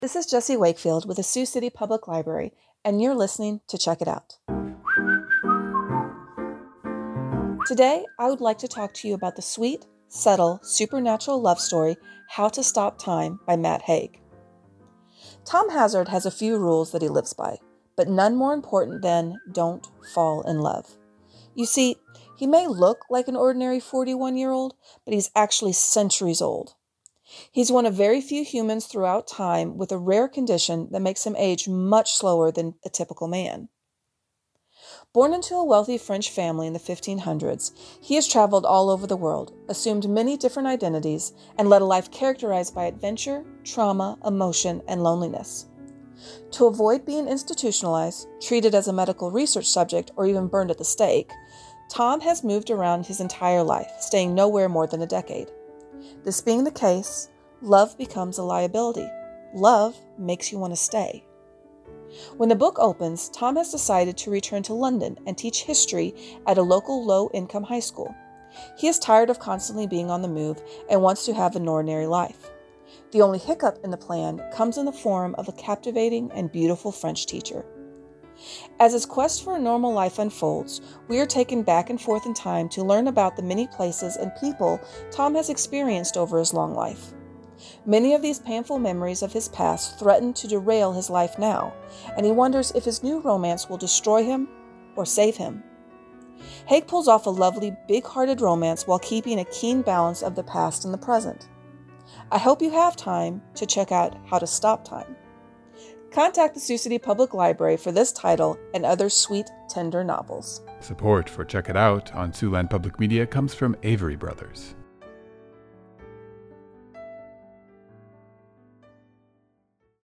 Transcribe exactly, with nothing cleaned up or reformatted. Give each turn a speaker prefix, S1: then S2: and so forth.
S1: This is Jessie Wakefield with the Sioux City Public Library, and you're listening to Check It Out. Today, I would like to talk to you about the sweet, subtle, supernatural love story, How to Stop Time by Matt Haig. Tom Hazard has a few rules that he lives by, but none more important than don't fall in love. You see, he may look like an ordinary forty-one-year-old, but he's actually centuries old. He's one of very few humans throughout time with a rare condition that makes him age much slower than a typical man. Born into a wealthy French family in the fifteen hundreds, he has traveled all over the world, assumed many different identities, and led a life characterized by adventure, trauma, emotion, and loneliness. To avoid being institutionalized, treated as a medical research subject, or even burned at the stake, Tom has moved around his entire life, staying nowhere more than a decade. This being the case, love becomes a liability. Love makes you want to stay. When the book opens, Tom has decided to return to London and teach history at a local low-income high school. He is tired of constantly being on the move and wants to have an ordinary life. The only hiccup in the plan comes in the form of a captivating and beautiful French teacher. As his quest for a normal life unfolds, we are taken back and forth in time to learn about the many places and people Tom has experienced over his long life. Many of these painful memories of his past threaten to derail his life now, and he wonders if his new romance will destroy him or save him. Haig pulls off a lovely, big-hearted romance while keeping a keen balance of the past and the present. I hope you have time to check out How to Stop Time. Contact the Sioux City Public Library for this title and other sweet, tender novels.
S2: Support for Check It Out on Siouxland Public Media comes from Avery Brothers.